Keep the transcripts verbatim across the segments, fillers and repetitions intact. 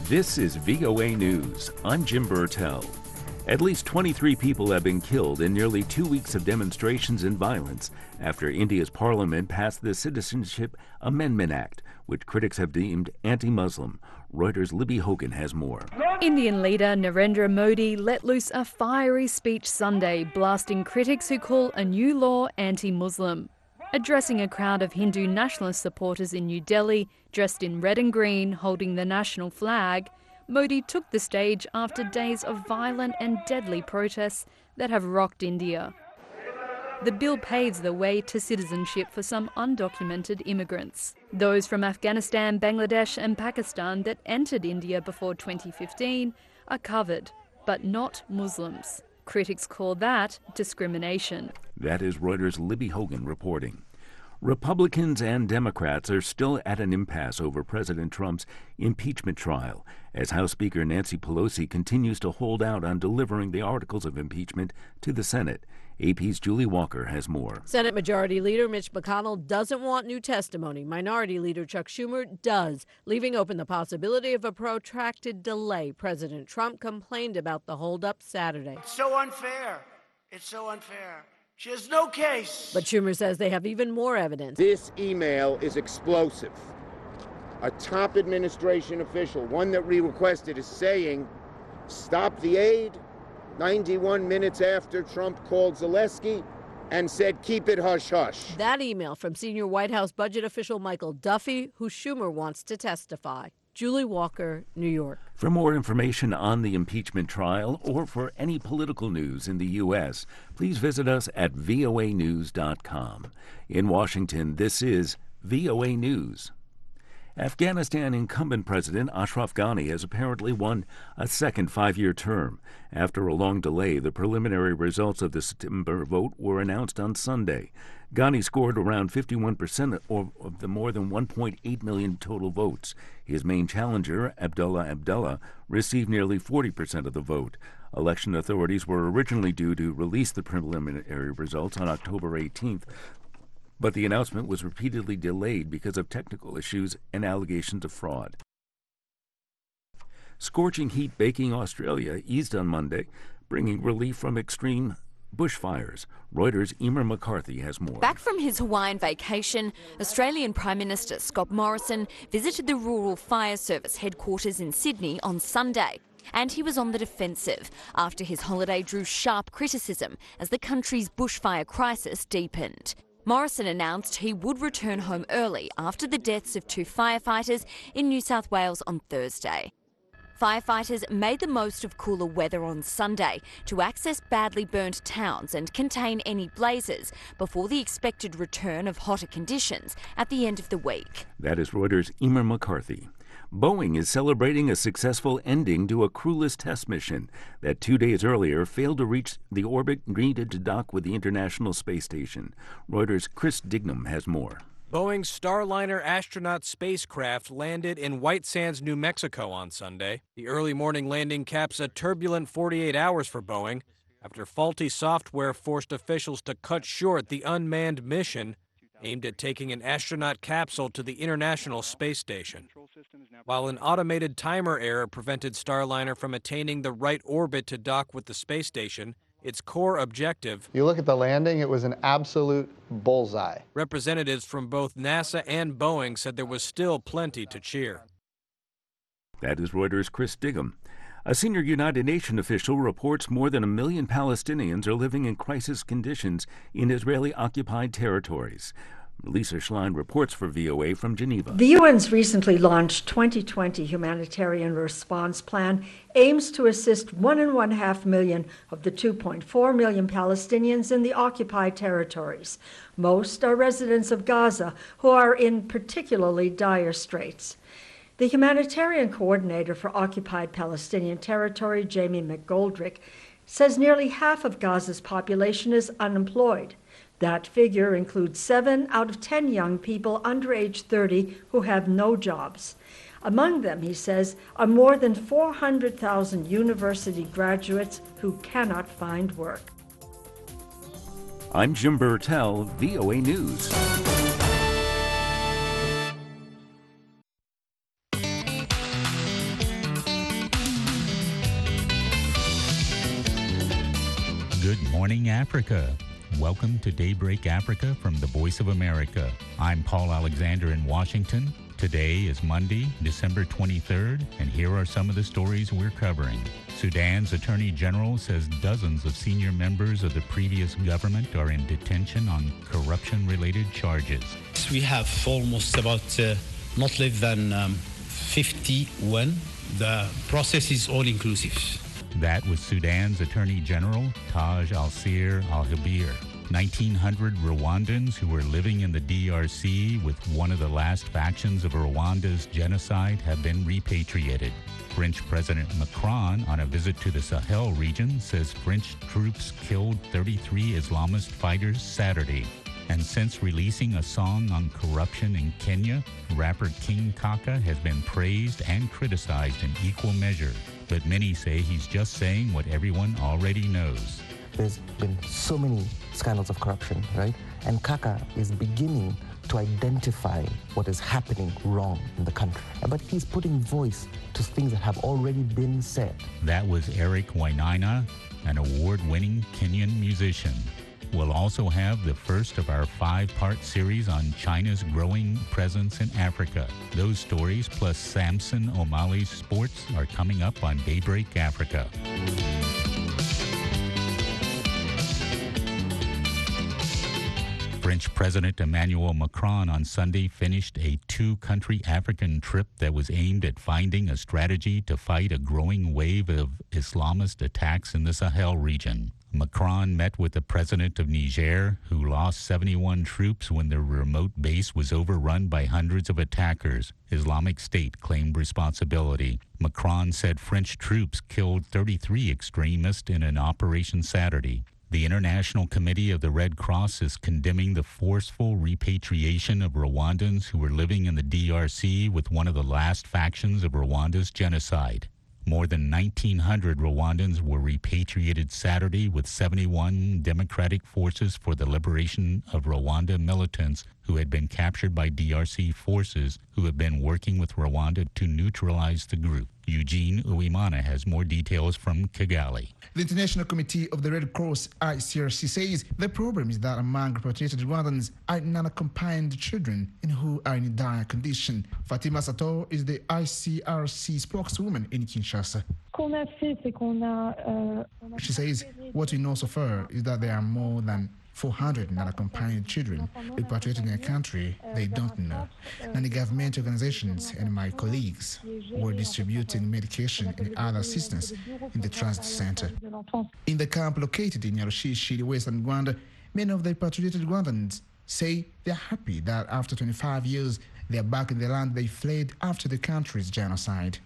This is V O A News. I'm Jim Burtell. At least twenty-three people have been killed in nearly two weeks of demonstrations and violence after India's parliament passed the Citizenship Amendment Act, which critics have deemed anti-Muslim. Reuters' Libby Hogan has more. Indian leader Narendra Modi let loose a fiery speech Sunday, blasting critics who call a new law anti-Muslim. Addressing a crowd of Hindu nationalist supporters in New Delhi, dressed in red and green, holding the national flag, Modi took the stage after days of violent and deadly protests that have rocked India. The bill paves the way to citizenship for some undocumented immigrants. Those from Afghanistan, Bangladesh and Pakistan that entered India before twenty fifteen are covered, but not Muslims. Critics call that discrimination. That is Reuters' Libby Hogan reporting. Republicans and Democrats are still at an impasse over President Trump's impeachment trial, as House Speaker Nancy Pelosi continues to hold out on delivering the articles of impeachment to the Senate. A P's Julie Walker has more. Senate Majority Leader Mitch McConnell doesn't want new testimony. Minority Leader Chuck Schumer does, leaving open the possibility of a protracted delay. President Trump complained about the holdup Saturday. It's so unfair. It's so unfair. She has no case. But Schumer says they have even more evidence. This email is explosive. A top administration official, one that we requested, is saying, stop the aid ninety-one minutes after Trump called Zelensky and said, keep it hush-hush. That email from senior White House budget official Michael Duffy, who Schumer wants to testify. Julie Walker, New York. For more information on the impeachment trial or for any political news in the U S, please visit us at V O A news dot com. In Washington, this is V O A News. Afghanistan incumbent President Ashraf Ghani has apparently won a second five-year term. After a long delay, the preliminary results of the September vote were announced on Sunday. Ghani scored around fifty-one percent of the more than one point eight million total votes. His main challenger, Abdullah Abdullah, received nearly forty percent of the vote. Election authorities were originally due to release the preliminary results on October eighteenth, but the announcement was repeatedly delayed because of technical issues and allegations of fraud. Scorching heat baking Australia eased on Monday, bringing relief from extreme bushfires. Reuters' Emer McCarthy has more. Back from his Hawaiian vacation, Australian Prime Minister Scott Morrison visited the Rural Fire Service headquarters in Sydney on Sunday. And he was on the defensive after his holiday drew sharp criticism as the country's bushfire crisis deepened. Morrison announced he would return home early after the deaths of two firefighters in New South Wales on Thursday. Firefighters made the most of cooler weather on Sunday to access badly burnt towns and contain any blazes before the expected return of hotter conditions at the end of the week. That is Reuters' Emer McCarthy. Boeing is celebrating a successful ending to a crewless test mission that two days earlier failed to reach the orbit needed to dock with the International Space Station. Reuters' Chris Dignam has more. Boeing's Starliner astronaut spacecraft landed in White Sands, New Mexico on Sunday. The early morning landing caps a turbulent forty-eight hours for Boeing after faulty software forced officials to cut short the unmanned mission aimed at taking an astronaut capsule to the International Space Station. While an automated timer error prevented Starliner from attaining the right orbit to dock with the space station, its core objective... You look at the landing, it was an absolute bullseye. Representatives from both NASA and Boeing said there was still plenty to cheer. That is Reuters' Chris Dignam. A senior United Nations official reports more than a million Palestinians are living in crisis conditions in Israeli-occupied territories. Lisa Schlein reports for V O A from Geneva. The U N's recently launched twenty twenty Humanitarian Response Plan aims to assist one and one half million of the two point four million Palestinians in the occupied territories. Most are residents of Gaza who are in particularly dire straits. The humanitarian coordinator for occupied Palestinian territory, Jamie McGoldrick, says nearly half of Gaza's population is unemployed. That figure includes seven out of ten young people under age thirty who have no jobs. Among them, he says, are more than four hundred thousand university graduates who cannot find work. I'm Jim Burtell, V O A News. Good morning, Africa. Welcome to Daybreak Africa from the Voice of America. I'm Paul Alexander in Washington. Today is Monday, December twenty-third, and here are some of the stories we're covering. Sudan's Attorney General says dozens of senior members of the previous government are in detention on corruption-related charges. We have almost about uh, not less than um, fifty-one. The process is all-inclusive. That was Sudan's Attorney General, Taj al-Sir al-Habir. nineteen hundred Rwandans who were living in the D R C with one of the last factions of Rwanda's genocide have been repatriated. French President Macron, on a visit to the Sahel region, says French troops killed thirty-three Islamist fighters Saturday. And since releasing a song on corruption in Kenya, rapper King Kaka has been praised and criticized in equal measure. But many say he's just saying what everyone already knows. There's been so many scandals of corruption, right? And Kaka is beginning to identify what is happening wrong in the country. But he's putting voice to things that have already been said. That was Eric Wainaina, an award-winning Kenyan musician. We'll also have the first of our five-part series on China's growing presence in Africa. Those stories, plus Samson O'Malley's sports, are coming up on Daybreak Africa. French President Emmanuel Macron on Sunday finished a two-country African trip that was aimed at finding a strategy to fight a growing wave of Islamist attacks in the Sahel region. Macron met with the president of Niger, who lost seventy-one troops when their remote base was overrun by hundreds of attackers. Islamic State claimed responsibility. Macron said French troops killed thirty-three extremists in an operation Saturday. The International Committee of the Red Cross is condemning the forceful repatriation of Rwandans who were living in the D R C with one of the last factions of Rwanda's genocide. More than nineteen hundred Rwandans were repatriated Saturday, with seventy-one Democratic Forces for the Liberation of Rwanda militants who had been captured by D R C forces who have been working with Rwanda to neutralize the group. Eugene Uwimana has more details from Kigali. The International Committee of the Red Cross, I C R C, says the problem is that among repatriated Rwandans are non-accompanied children and who are in dire condition. Fatima Sator is the I C R C spokeswoman in Kinshasa. She says what we know so far is that there are more than four hundred non-accompanied children repatriated in a country they don't know. Non-government organizations and my colleagues were distributing medication and other assistance in the transit center. In the camp located in Nyarushishi, western Rwanda, many of the repatriated Rwandans say they're happy that after twenty-five years, they're back in the land they fled after the country's genocide.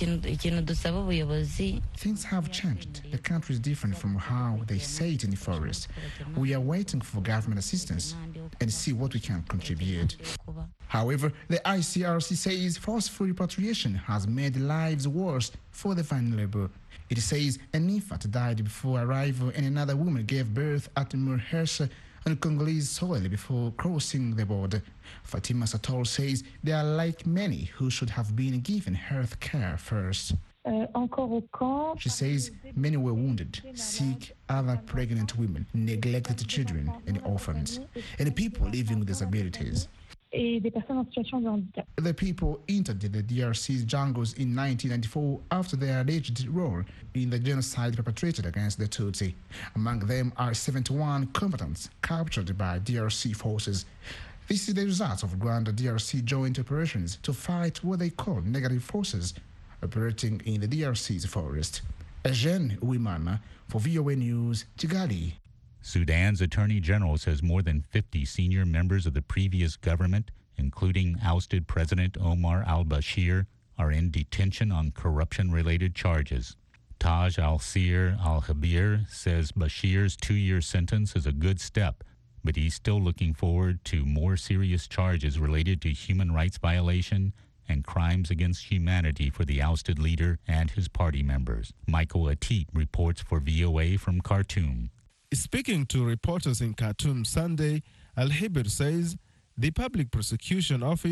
Things have changed. The country is different from how they say it in the forest. We are waiting for government assistance and see what we can contribute. However, the I C R C says forceful repatriation has made lives worse for the vulnerable. It says an infant died before arrival and another woman gave birth at Murhersa on Congolese soil before crossing the border. Fatima Sator says they are like many who should have been given health care first. She says many were wounded, sick, other pregnant women, neglected children and orphans, and people living with disabilities. The people entered the D R C's jungles in nineteen ninety-four after their alleged role in the genocide perpetrated against the Tutsi. Among them are seventy-one combatants captured by D R C forces. This is the result of Rwanda D R C joint operations to fight what they call negative forces operating in the D R C's forest. Eugene Uwimana for V O A News, Kigali. Sudan's Attorney General says more than fifty senior members of the previous government, including ousted President Omar al-Bashir, are in detention on corruption-related charges. Taj al-Sir al-Habir says Bashir's two-year sentence is a good step, but he's still looking forward to more serious charges related to human rights violation and crimes against humanity for the ousted leader and his party members. Michael Atit reports for V O A from Khartoum. Speaking to reporters in Khartoum Sunday, Al-Habir says the Public Prosecution Office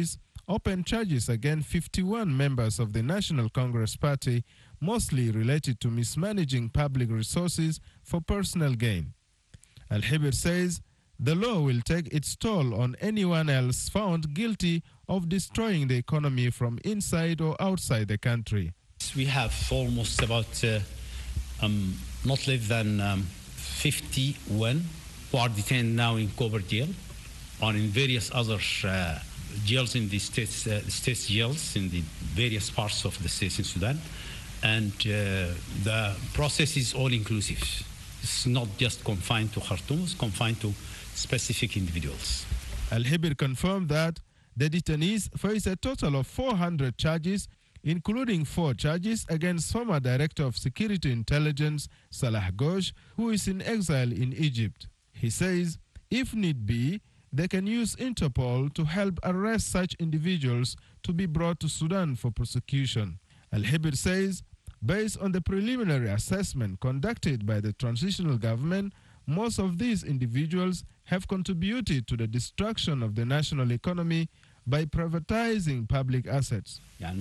opened charges against fifty-one members of the National Congress Party, mostly related to mismanaging public resources for personal gain. Al-Hibr says the law will take its toll on anyone else found guilty of destroying the economy from inside or outside the country. We have almost about uh, um, not less than um, fifty-one who are detained now in Kober jail or in various other uh, jails in the states, uh, states jails in the various parts of the states in Sudan. And uh, the process is all-inclusive. It's not just confined to Khartoum, it's confined to specific individuals. Al-Hibr confirmed that the detainees face a total of four hundred charges, including four charges against former Director of Security Intelligence Salah Ghosh, who is in exile in Egypt. He says, if need be, they can use Interpol to help arrest such individuals to be brought to Sudan for prosecution. Al-Hibr says, based on the preliminary assessment conducted by the transitional government, most of these individuals have contributed to the destruction of the national economy by privatizing public assets.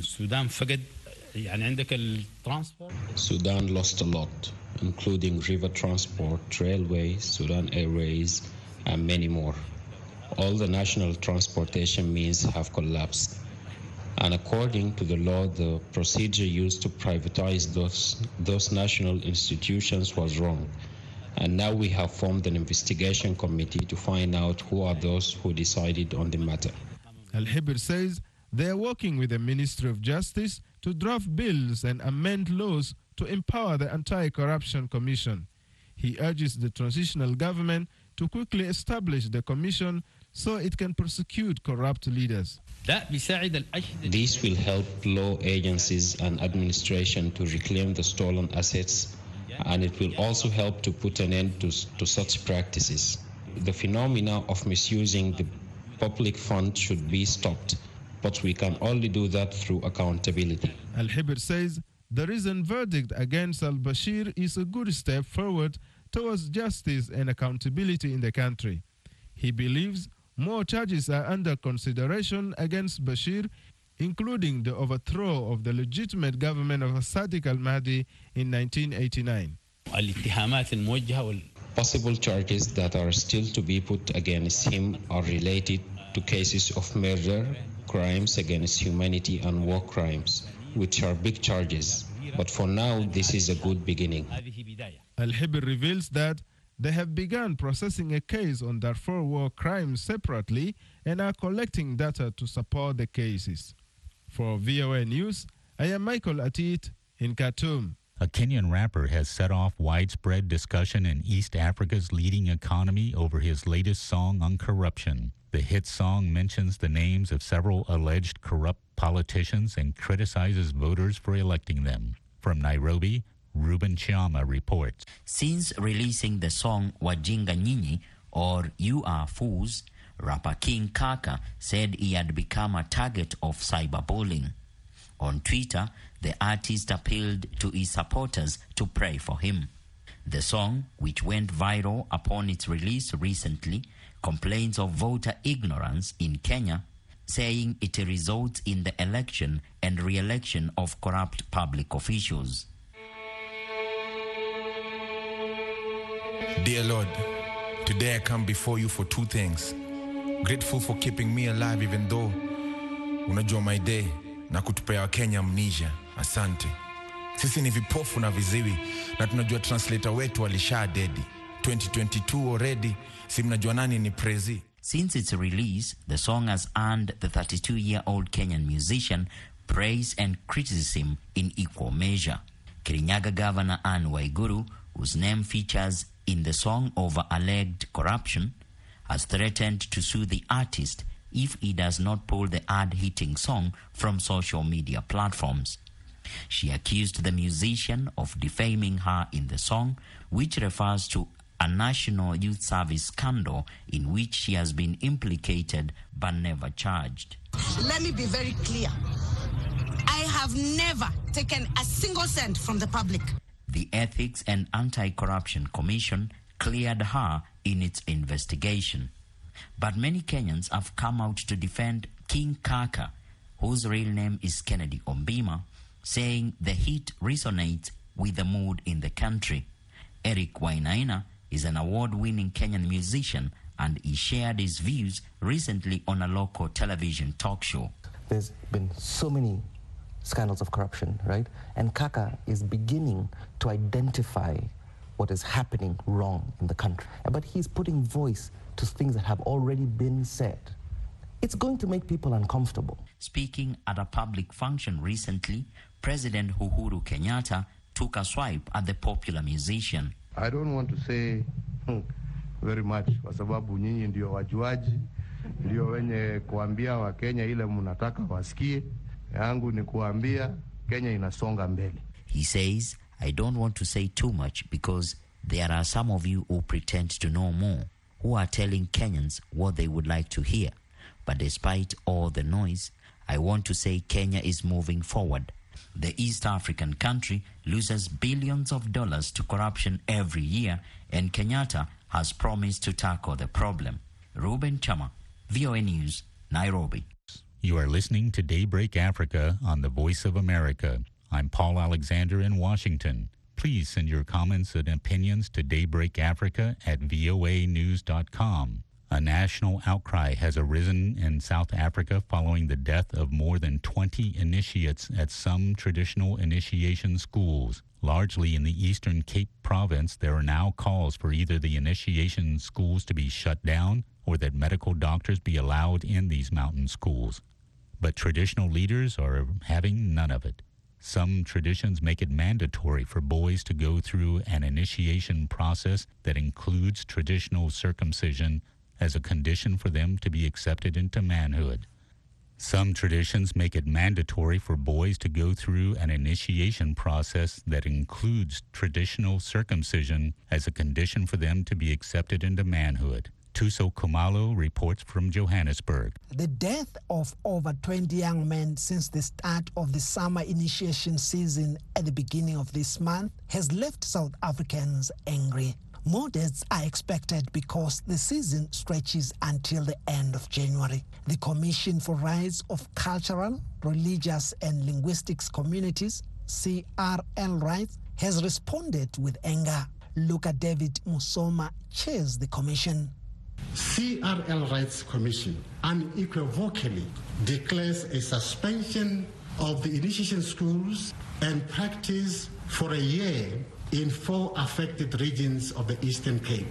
Sudan lost a lot, including river transport, railways, Sudan Airways, and many more. All the national transportation means have collapsed. And according to the law, the procedure used to privatize those, those national institutions was wrong. And now we have formed an investigation committee to find out who are those who decided on the matter. Al-Hibr says they are working with the Ministry of Justice to draft bills and amend laws to empower the Anti-Corruption Commission. He urges the transitional government to quickly establish the commission so it can prosecute corrupt leaders. This will help law agencies and administration to reclaim the stolen assets, and it will also help to put an end to, to such practices. The phenomena of misusing the public fund should be stopped, but we can only do that through accountability. Al-Hibr says the recent verdict against al-Bashir is a good step forward towards justice and accountability in the country. He believes more charges are under consideration against Bashir, including the overthrow of the legitimate government of Sadiq al-Mahdi in nineteen eighty-nine. Possible charges that are still to be put against him are related to cases of murder, crimes against humanity, and war crimes, which are big charges. But for now, this is a good beginning. Al-Hibr reveals that they have begun processing a case on Darfur war crimes separately and are collecting data to support the cases. For V O A News, I am Michael Atit in Khartoum. A Kenyan rapper has set off widespread discussion in East Africa's leading economy over his latest song on corruption. The hit song mentions the names of several alleged corrupt politicians and criticizes voters for electing them. From Nairobi, Ruben Chiama reports. Since releasing the song Wajinga Nyinyi, or You Are Fools, rapper King Kaka said he had become a target of cyberbullying. On Twitter, the artist appealed to his supporters to pray for him. The song, which went viral upon its release recently, complains of voter ignorance in Kenya, saying it results in the election and re-election of corrupt public officials. Dear Lord, today I come before you for two things. Grateful for keeping me alive even though unajua my day na kutupea Kenya amnesia. Asante. Sisi ni vipofu na viziwi na tunajua translator wetu alisha dedi. twenty twenty-two already, si mnajua nani ni Prezi. Since its release, the song has earned the thirty-two-year-old Kenyan musician praise and criticism in equal measure. Kirinyaga Governor Anne Waiguru, whose name features in the song over alleged corruption, has threatened to sue the artist if he does not pull the ad-hitting song from social media platforms. She accused the musician of defaming her in the song, which refers to a National Youth Service scandal in which she has been implicated but never charged. Let me be very clear. I have never taken a single cent from the public. The Ethics and Anti-Corruption Commission cleared her in its investigation. But many Kenyans have come out to defend King Kaka, whose real name is Kennedy Ombima, saying the hit resonates with the mood in the country. Eric Wainaina is an award-winning Kenyan musician, and he shared his views recently on a local television talk show. There's been so many scandals of corruption, right? And Kaka is beginning to identify what is happening wrong in the country. But he's putting voice to things that have already been said. It's going to make people uncomfortable. Speaking at a public function recently, President Uhuru Kenyatta took a swipe at the popular musician. I don't want to say hmm, very much kwa sababu nyinyi ndio wajuaji, ndio wenye kuambia wa Kenya ile mnataka wasikie. Yangu ni kuambia Kenya inasonga mbele. He says, I don't want to say too much because there are some of you who pretend to know more, who are telling Kenyans what they would like to hear. But despite all the noise, I want to say Kenya is moving forward. The East African country loses billions of dollars to corruption every year, and Kenyatta has promised to tackle the problem. Ruben Chama, V O A News, Nairobi. You are listening to Daybreak Africa on the Voice of America. I'm Paul Alexander in Washington. Please send your comments and opinions to Daybreak Africa at voa news dot com. A national outcry has arisen in South Africa following the death of more than twenty initiates at some traditional initiation schools. Largely in the Eastern Cape Province, there are now calls for either the initiation schools to be shut down or that medical doctors be allowed in these mountain schools. But traditional leaders are having none of it. Some traditions make it mandatory for boys to go through an initiation process that includes traditional circumcision as a condition for them to be accepted into manhood. Some traditions make it mandatory for boys to go through an initiation process that includes traditional circumcision as a condition for them to be accepted into manhood. Tuso Kumalo reports from Johannesburg. The death of over twenty young men since the start of the summer initiation season at the beginning of this month has left South Africans angry. More deaths are expected because the season stretches until the end of January. The Commission for Rights of Cultural, Religious and Linguistics Communities, C R L Rights, has responded with anger. Luca David Musoma chairs the commission. C R L Rights Commission unequivocally declares a suspension of the initiation schools and practice for a year in four affected regions of the Eastern Cape,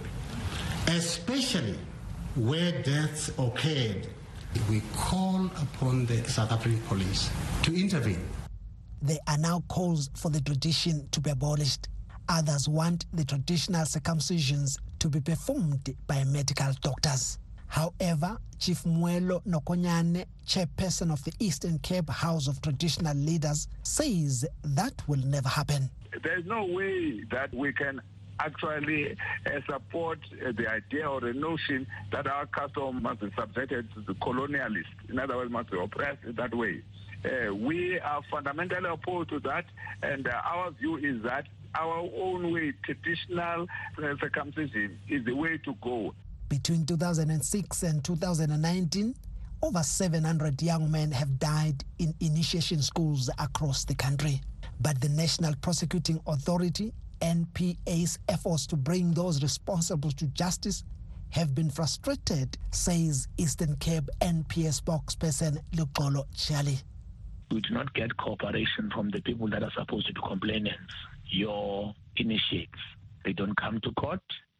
especially where deaths occurred. We call upon the South African police to intervene. There are now calls for the tradition to be abolished. Others want the traditional circumcisions to be performed by medical doctors. However, Chief Muelo Nokonyane, chairperson of the Eastern Cape House of Traditional Leaders, says that will never happen. There's no way that we can actually uh, support uh, the idea or the notion that our custom must be subjected to the colonialists. In other words, must be oppressed that way. Uh, we are fundamentally opposed to that, and uh, our view is that our own way, traditional uh, circumcision, is the way to go. Between two thousand six and two thousand nineteen, over seven hundred young men have died in initiation schools across the country. But the National Prosecuting Authority, N P A's efforts to bring those responsible to justice have been frustrated, says Eastern Cape N P A spokesperson Luxolo Chali. We do not get cooperation from the people that are supposed to be complainants, your initiates. They don't come to court.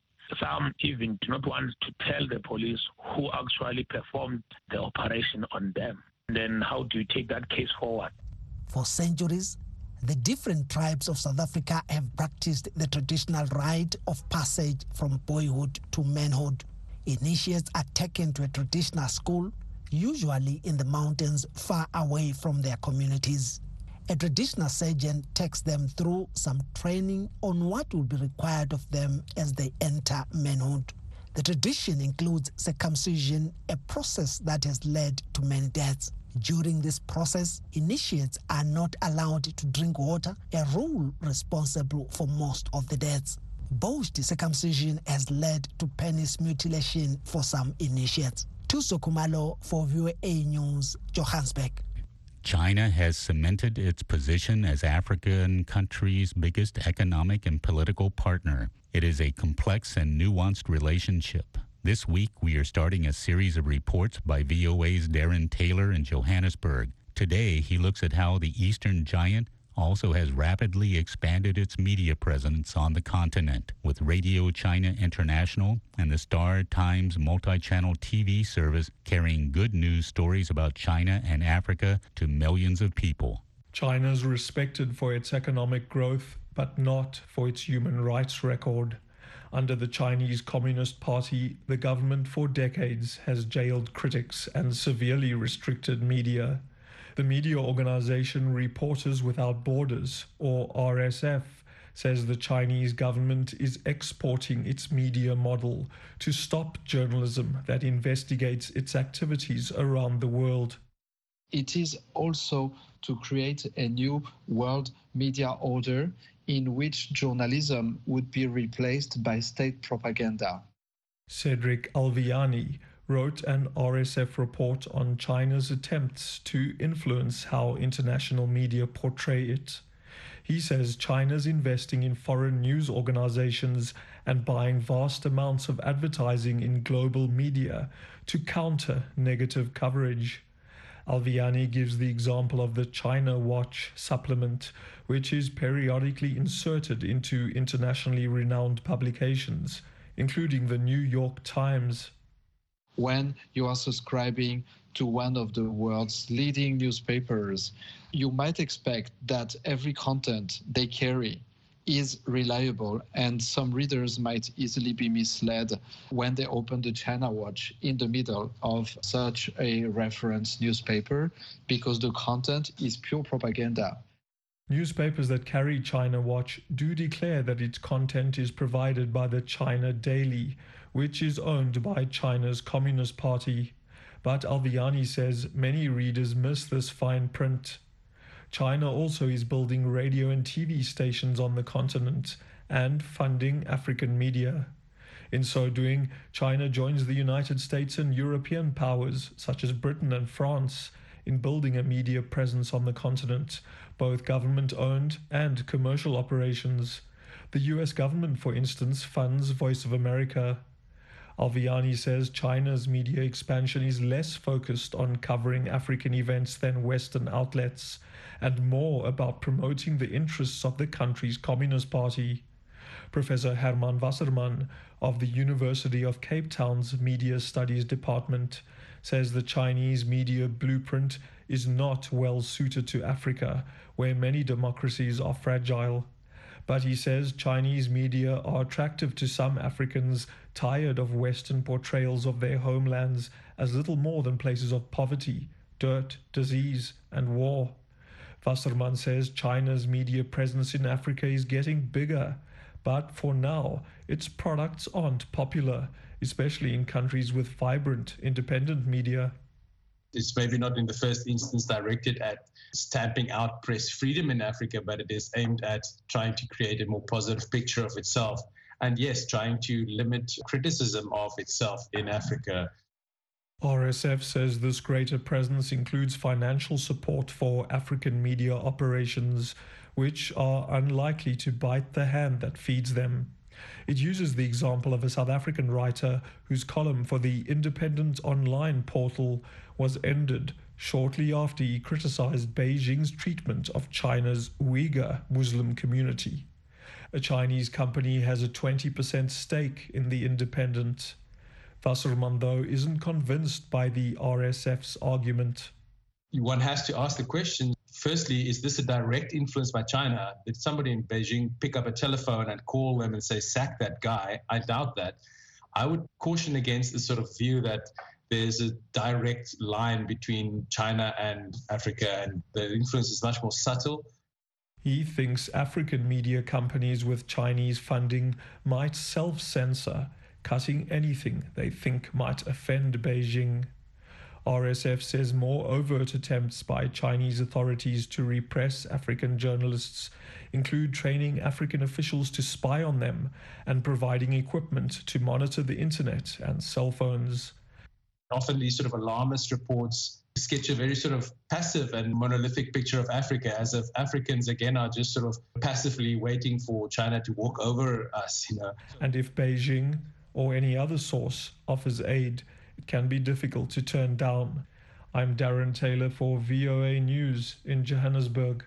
Some even do not want to tell the police who actually performed the operation on them. Then how do you take that case forward? For centuries, the different tribes of South Africa have practiced the traditional rite of passage from boyhood to manhood. Initiates are taken to a traditional school, usually in the mountains far away from their communities. A traditional surgeon takes them through some training on what will be required of them as they enter manhood. The tradition includes circumcision, a process that has led to many deaths. During this process, initiates are not allowed to drink water, a rule responsible for most of the deaths. Botched circumcision has led to penis mutilation for some initiates. Tuso Kumalo for V O A News, Johannesburg. China has cemented its position as African country's biggest economic and political partner. It is a complex and nuanced relationship. This week, we are starting a series of reports by V O A's Darren Taylor in Johannesburg. Today, he looks at how the Eastern giant also has rapidly expanded its media presence on the continent, with Radio China International and the Star Times multi-channel T V service carrying good news stories about China and Africa to millions of people. China is respected for its economic growth, but not for its human rights record. Under the Chinese Communist Party, the government for decades has jailed critics and severely restricted media. The media organization Reporters Without Borders, or R S F, says the Chinese government is exporting its media model to stop journalism that investigates its activities around the world. It is also to create a new world media order in which journalism would be replaced by state propaganda. Cedric Alviani wrote an R S F report on China's attempts to influence how international media portray it. He says China's investing in foreign news organizations and buying vast amounts of advertising in global media to counter negative coverage. Alviani gives the example of the China Watch supplement, which is periodically inserted into internationally renowned publications, including the New York Times. When you are subscribing to one of the world's leading newspapers, you might expect that every content they carry is reliable, and some readers might easily be misled when they open the China Watch in the middle of such a reference newspaper, because the content is pure propaganda. Newspapers that carry China Watch do declare that its content is provided by the China Daily, which is owned by China's Communist Party. But Alviani says many readers miss this fine print. China also is building radio and T V stations on the continent and funding African media. In so doing, China joins the United States and European powers, such as Britain and France, in building a media presence on the continent, both government-owned and commercial operations. The U S government, for instance, funds Voice of America. Alviani says China's media expansion is less focused on covering African events than Western outlets, and more about promoting the interests of the country's Communist Party. Professor Herman Wasserman of the University of Cape Town's Media Studies Department says the Chinese media blueprint is not well suited to Africa, where many democracies are fragile. But he says Chinese media are attractive to some Africans tired of Western portrayals of their homelands as little more than places of poverty, dirt, disease, and war. Wasserman says China's media presence in Africa is getting bigger, but for now, its products aren't popular, especially in countries with vibrant, independent media. It's maybe not in the first instance directed at stamping out press freedom in Africa, but it is aimed at trying to create a more positive picture of itself. And yes, trying to limit criticism of itself in Africa. R S F says this greater presence includes financial support for African media operations, which are unlikely to bite the hand that feeds them. It uses the example of a South African writer whose column for the independent online portal was ended shortly after he criticized Beijing's treatment of China's Uyghur Muslim community. A Chinese company has a twenty percent stake in the Independent. Wasserman, though, isn't convinced by the R S F's argument. One has to ask the question, firstly, is this a direct influence by China? Did somebody in Beijing pick up a telephone and call them and say, sack that guy? I doubt that. I would caution against the sort of view that there's a direct line between China and Africa, and the influence is much more subtle. He thinks African media companies with Chinese funding might self-censor, cutting anything they think might offend Beijing. R S F says more overt attempts by Chinese authorities to repress African journalists include training African officials to spy on them and providing equipment to monitor the internet and cell phones. Often these sort of alarmist reports sketch a very sort of passive and monolithic picture of Africa, as if Africans, again, are just sort of passively waiting for China to walk over us, you know. And if Beijing or any other source offers aid, it can be difficult to turn down. I'm Darren Taylor for V O A News in Johannesburg.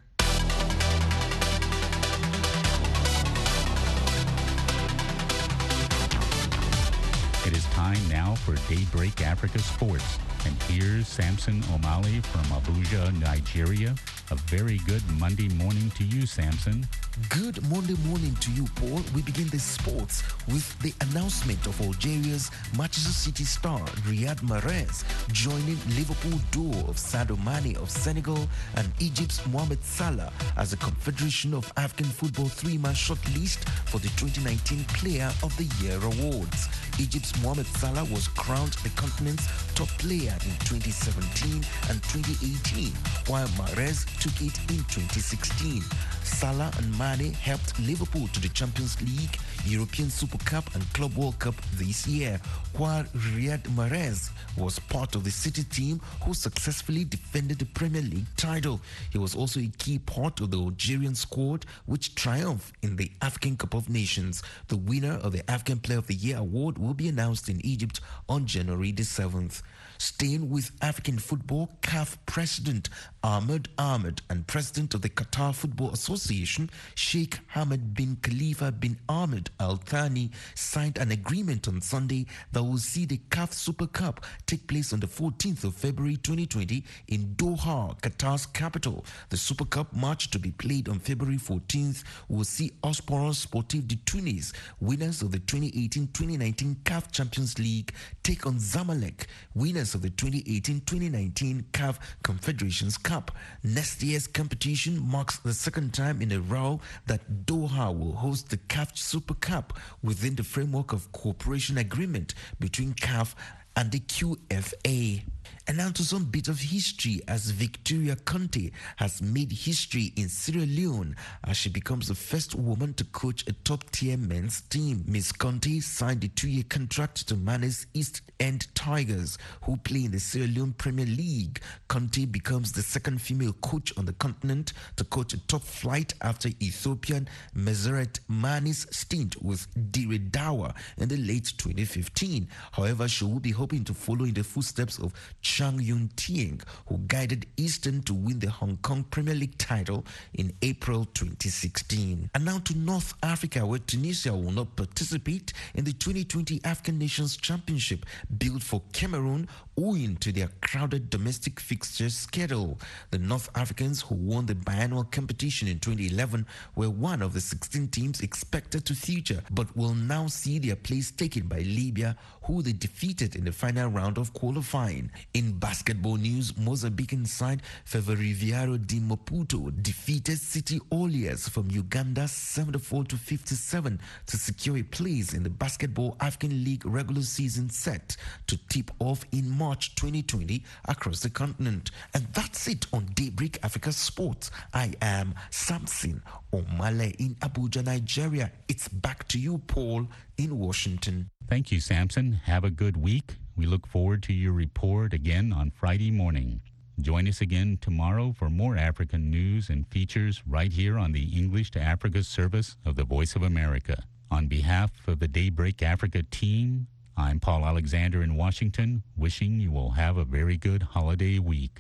It is time now for Daybreak Africa Sports. And here's Samson Omali from Abuja, Nigeria. A very good Monday morning to you, Samson. Good Monday morning to you, Paul. We begin the sports with the announcement of Algeria's Manchester City star Riyad Mahrez joining Liverpool duo of Sadio Mane of Senegal and Egypt's Mohamed Salah as the Confederation of African Football three-man shortlist for the twenty nineteen Player of the Year awards. Egypt's Mohamed Salah was crowned the continent's top player in twenty seventeen and twenty eighteen, while Mahrez took it in twenty sixteen. Salah and Mane helped Liverpool to the Champions League, European Super Cup and Club World Cup this year, while Riyad Mahrez was part of the City team who successfully defended the Premier League title. He was also a key part of the Algerian squad which triumphed in the African Cup of Nations. The winner of the African Player of the Year award will be announced in Egypt on January the seventh. Staying with African football, C A F President Ahmed Ahmed and President of the Qatar Football Association, Sheikh Hamad bin Khalifa bin Ahmed Al Thani, signed an agreement on Sunday that will see the C A F Super Cup take place on the fourteenth of February twenty twenty in Doha, Qatar's capital. The Super Cup match to be played on February fourteenth will see Osporos Sportif de Tunis, winners of the twenty eighteen twenty nineteen C A F Champions League, take on Zamalek, winners of the twenty eighteen twenty nineteen C A F Confederations Cup. Next year's competition marks the second time in a row that Doha will host the C A F Super Cup within the framework of cooperation agreement between C A F and the Q F A. And now to some bit of history, as Victoria Conte has made history in Sierra Leone as she becomes the first woman to coach a top-tier men's team. Miss Conte signed a two-year contract to manage East End Tigers, who play in the Sierra Leone Premier League. Conte becomes the second female coach on the continent to coach a top flight after Ethiopian Meseret Mani's stint with Dire Dawa in the late twenty fifteen. However, she will be hoping to follow in the footsteps of Chang Yun Tieng, who guided Eastern to win the Hong Kong Premier League title in April twenty sixteen. And now to North Africa, where Tunisia will not participate in the twenty twenty African Nations Championship built for Cameroon owing to their crowded domestic fixture schedule. The North Africans, who won the biannual competition in twenty eleven, were one of the sixteen teams expected to feature, but will now see their place taken by Libya, who they defeated in the final round of qualifying. In basketball news, Mozambican side Ferroviário de Maputo defeated City Oilers from Uganda seventy-four to fifty-seven to secure a place in the Basketball African League regular season set to tip off in March twenty twenty across the continent. And that's it on Daybreak Africa Sports. I am Samson Omale in Abuja, Nigeria. It's back to you, Paul, in Washington. Thank you, Samson. Have a good week. We look forward to your report again on Friday morning. Join us again tomorrow for more African news and features right here on the English to Africa service of the Voice of America. On behalf of the Daybreak Africa team, I'm Paul Alexander in Washington, wishing you will have a very good holiday week.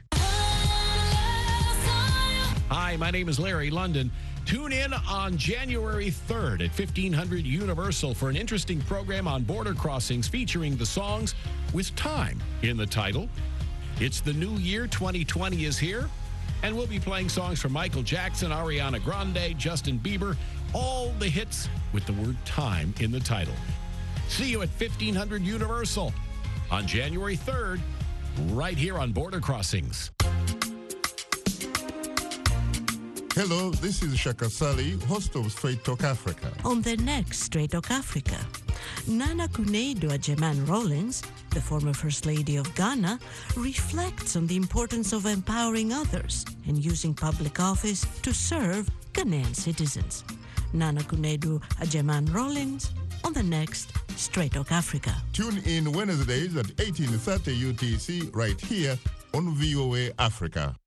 Hi, my name is Larry London. Tune in on January third at fifteen hundred Universal for an interesting program on border crossings featuring the songs with time in the title. It's the new year, twenty twenty is here, and we'll be playing songs from Michael Jackson, Ariana Grande, Justin Bieber, all the hits with the word time in the title. See you at fifteen hundred Universal on January third, right here on Border Crossings. Hello, this is Shaka Sali, host of Straight Talk Africa. On the next Straight Talk Africa, Nana Akufo-Addo Agyeman Rawlings, the former First Lady of Ghana, reflects on the importance of empowering others and using public office to serve Ghanaian citizens. Nana Akufo-Addo Agyeman Rawlings on the next Straight Talk Africa. Tune in Wednesdays at eighteen thirty U T C right here on V O A Africa.